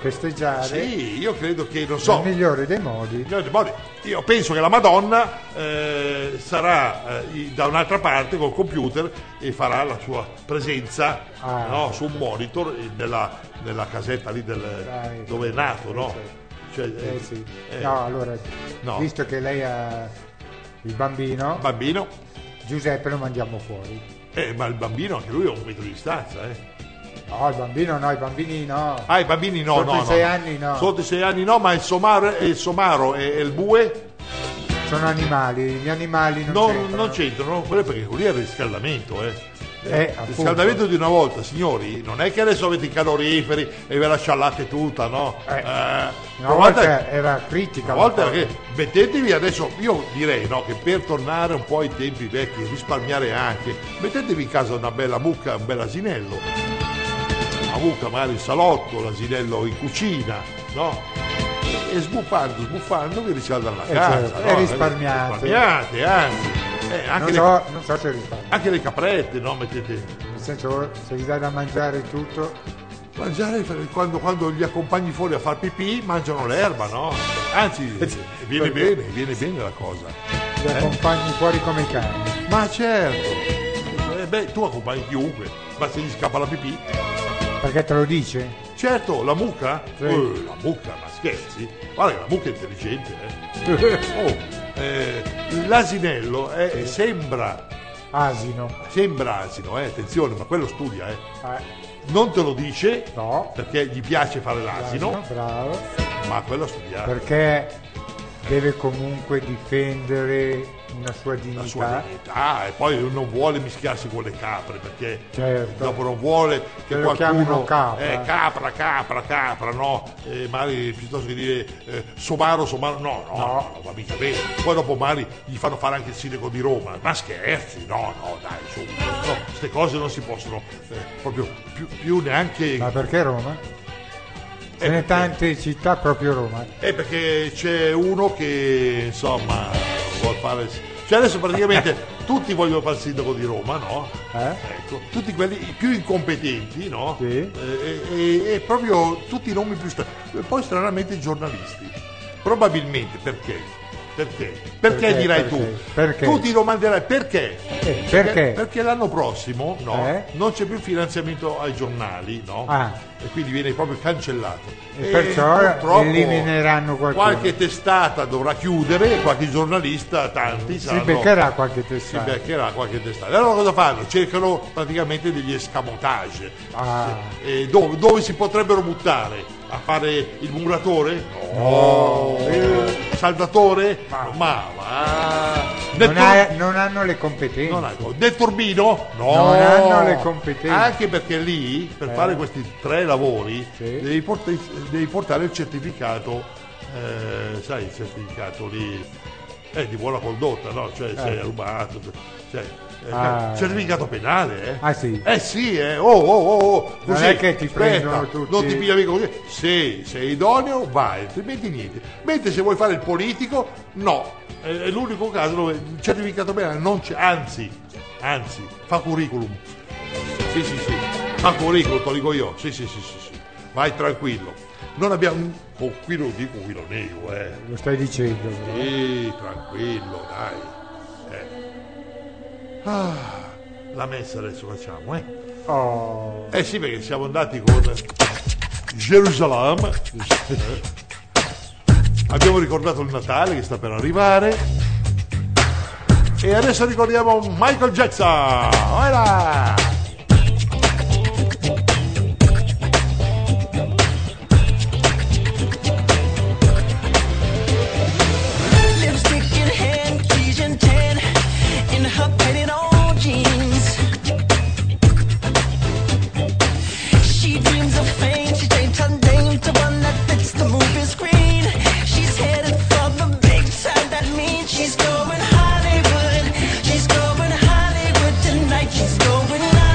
festeggiare Sì, io credo che, non so, nel migliore dei modi. io penso che la Madonna sarà da un'altra parte col computer e farà la sua presenza su un monitor nella casetta lì dove è nato, no? Cioè, sì. No, allora, visto che lei ha il bambino, Giuseppe lo mandiamo fuori. Ma il bambino anche lui ha un metro di distanza, No, il bambino no, i bambini no. Ah, i bambini no, sotto i 6 anni no. Sotto i 6 anni no, ma il somaro e il bue sono animali, gli animali non c'entrano, quello perché quello lì è il riscaldamento, il appunto. riscaldamento di una volta, signori, non è che adesso avete i caloriferi e ve la sciallate tutta, no? Una volta era critica. Una volta era che mettetevi adesso, io direi che per tornare un po' ai tempi vecchi, risparmiare anche, mettetevi in casa una bella mucca, un bel asinello, una mucca magari in salotto, l'asinello in cucina, no? E sbuffando vi riscaldano la casa, certo, e risparmiate, anzi. Anche non so se risparmiate. Anche le caprette, no? Mettete. Nel senso, se gli dai da mangiare tutto. Mangiare quando gli accompagni fuori a far pipì, mangiano l'erba, no? Anzi, viene bene la cosa. Li accompagni fuori come i cani. Ma certo. Tu accompagni chiunque, basta gli scappa la pipì. Perché te lo dice? Certo, la mucca? Sì. La mucca, ma scherzi? Guarda che la mucca è intelligente, l'asinello sembra asino, attenzione, ma quello studia, non te lo dice, no, perché gli piace fare l'asino, bravo, ma quello ha studiato. Perché deve comunque difendere una sua dignità. E poi non vuole mischiarsi con le capre, perché certo, dopo non vuole che qualcuno capra, no? Magari piuttosto che dire somaro, no, va mica bene. Poi dopo magari gli fanno fare anche il sindaco di Roma, ma scherzi, no, dai, su, no, queste cose non si possono proprio più neanche. Ma perché Roma? Ce ne tante città, proprio Roma. Perché c'è uno che insomma vuol fare. Cioè adesso praticamente tutti vogliono fare il sindaco di Roma, no? Ecco, tutti quelli più incompetenti, no? Sì. E proprio tutti i nomi più strani. Poi stranamente i giornalisti. Probabilmente perché? Perché dirai tu? Perché? Tu ti domanderai perché? Perché? Perché l'anno prossimo non c'è più finanziamento ai giornali, no? E quindi viene proprio cancellato. E perciò elimineranno qualcuno. Qualche testata dovrà chiudere, qualche giornalista, tanti si beccherà qualche testata. Allora cosa fanno? Cercano praticamente degli escamotage. Dove si potrebbero buttare? A fare il muratore? No. Saldatore? Non hanno le competenze. Del turbino? No. Non hanno le competenze. Anche perché lì, per fare questi 3 lavori, devi portare il certificato, sai, il certificato lì di buona condotta, no? Cioè sei rubato, certificato penale, sì. Sì, così, non è che ti prendono tutti. Non ti piglia mica così. Se sei idoneo vai, altrimenti niente. Mentre se vuoi fare il politico, no. È l'unico caso dove il certificato penale non c'è, anzi, fa curriculum. Sì. Fa curriculum, te lo dico io. Sì. Vai tranquillo. Non abbiamo qui lo dico, qui lo nego, Lo stai dicendo, Sì, tranquillo, dai. La messa adesso facciamo, sì, perché siamo andati con Gerusalemme. Abbiamo ricordato il Natale che sta per arrivare. E adesso ricordiamo Michael Jackson. Voilà! She's going Hollywood tonight. She's going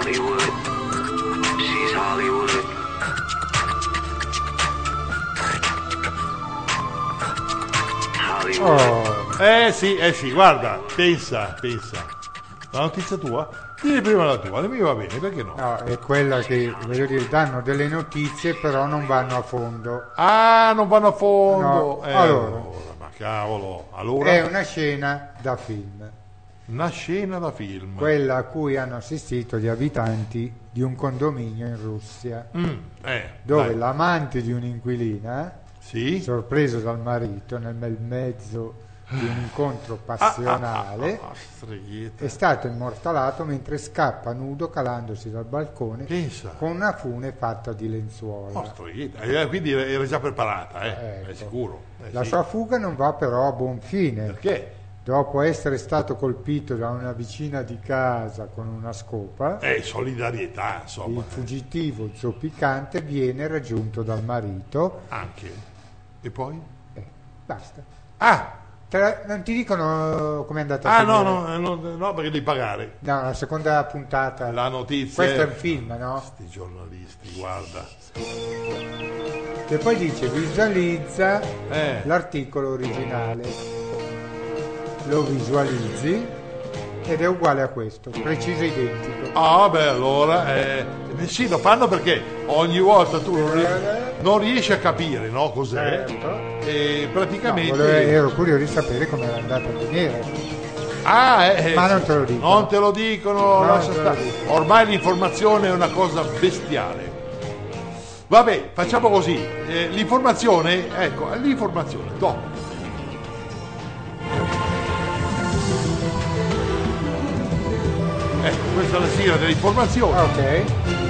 Hollywood. She's Hollywood. Hollywood. Sì, guarda, pensa. La notizia tua? Dì prima la tua, la mia va bene, perché no? No, è quella che, voglio dire, danno delle notizie però non vanno a fondo. Ah, non vanno a fondo. No, allora. Ma cavolo, allora. È una scena da film. Una scena da film. Quella a cui hanno assistito gli abitanti di un condominio in Russia, dove dai. l'amante di un'inquilina, Sì? sorpreso dal marito nel mezzo di un incontro passionale, Streghetta. è stato immortalato mentre scappa nudo calandosi dal balcone Pensa. con una fune fatta di lenzuola. Streghetta. Quindi era già preparata, Ecco. è sicuro. La Sì. sua fuga non va però a buon fine. Perché? Dopo essere stato colpito da una vicina di casa con una scopa, Solidarietà, insomma. il fuggitivo zoppicante viene raggiunto dal marito. Anche. E poi? Basta. Ah! Non ti dicono com'è andata a finire? No, perché devi pagare. No, la seconda puntata. La notizia. Questo è un film, no? Sti giornalisti, guarda. E poi dice visualizza Eh. l'articolo originale. Lo visualizzi ed è uguale a questo, preciso identico. Ah, beh, allora. Sì, lo fanno perché ogni volta tu non riesci a capire, no? Cos'è? Certo. E praticamente. No, ero curioso di sapere come era andata a finire. Ma non te lo dicono. Non te lo dicono, Non lascia te lo stare. dicono. Ormai l'informazione è una cosa bestiale. Vabbè, facciamo così. L'informazione, ecco, l'informazione, dopo. Questa è la sigla dell'informazione. Ok.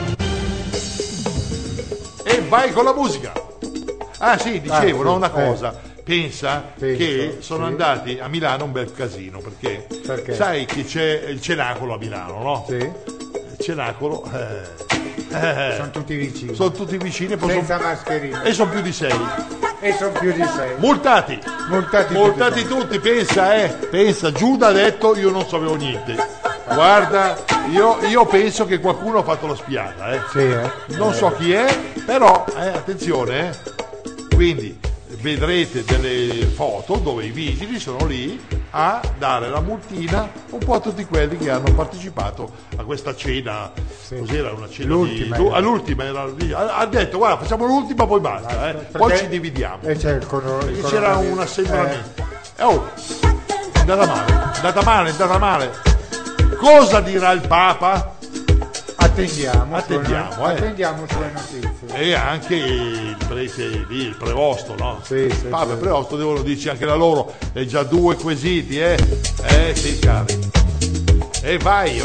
E vai con la musica. Ah sì, dicevo, sì, no, una cosa. Pensa Penso, che sono sì. andati a Milano un bel casino, perché Perché? sai che c'è il Cenacolo a Milano, no? Sì. Il Cenacolo Sono tutti vicini. sono tutti vicini e poi Senza mascherina. e sono più di 6. E sono più di 6. Multati Multati tutti, pensa, Giuda ha detto io non sapevo niente. Guarda, io penso che qualcuno ha fatto la spiata, Sì, non so chi è, però attenzione, quindi vedrete delle foto dove i vigili sono lì a dare la multina un po' a tutti quelli che hanno partecipato a questa cena. Sì. Cos'era una cena L'ultima di... era. All'ultima era lì. Ha detto guarda facciamo l'ultima poi basta, poi ci dividiamo. E c'è il Perché c'era un coronavirus. assembramento. È andata male. Cosa dirà il Papa? Attendiamo sulle notizie. E anche il prete lì, il prevosto, no? Sì, Papa e prevosto devono dirci anche la loro. È già 2 quesiti, sì, cari. E vai.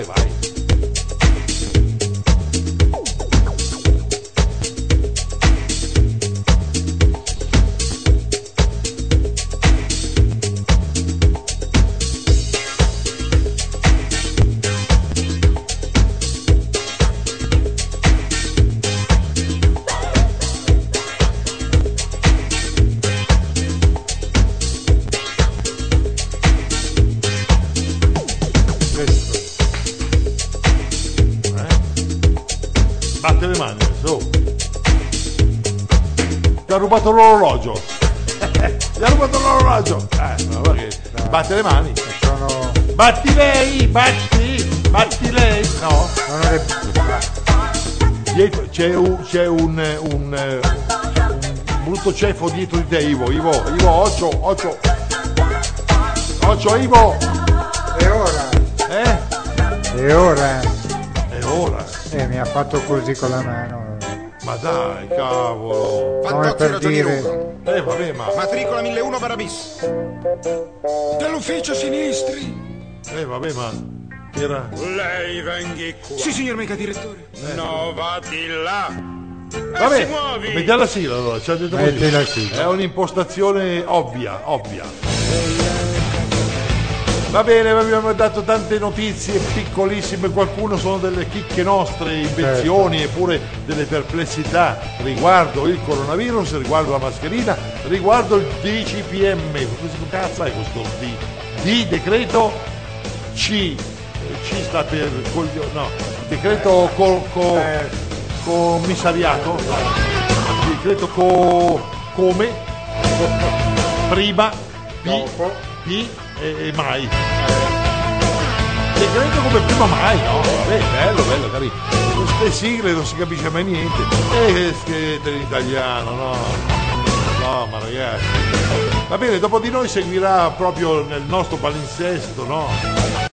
Batte le mani, su. Ti ha rubato l'orologio. Ti ha rubato l'orologio. No, batte le mani. Sono Batti lei. No. non è- Dietro c'è un brutto ceffo dietro di te, Ivo, occhio, Ivo. E ora? È ora. Mi ha fatto così con la mano. Ma dai, cavolo. Come Fantozzi per ragioniere dire, 1. Vabbè, ma. Matricola 1001 Barabis. Dell'ufficio sinistri. Vabbè, ma. Era. Lei venghi qua. Sì, signor mega direttore. No, va di là. Si Vabbè, muovi. mettiamo la sigla allora. Ci ha detto così. Metti la sigla. È un'impostazione ovvia. Va bene, vi abbiamo dato tante notizie piccolissime, qualcuno sono delle chicche nostre, invenzioni, eppure delle perplessità riguardo il coronavirus, riguardo la mascherina, riguardo il DCPM. Cosa cazzo è questo D decreto C C sta per no, decreto commissariato, decreto come, prima, Dopo. P e mai. Decreto come prima mai, no? Bello, carino. Queste sigle non si capisce mai niente. Scrivete in italiano, no? No, ma ragazzi. Va bene, dopo di noi seguirà proprio nel nostro palinsesto, no?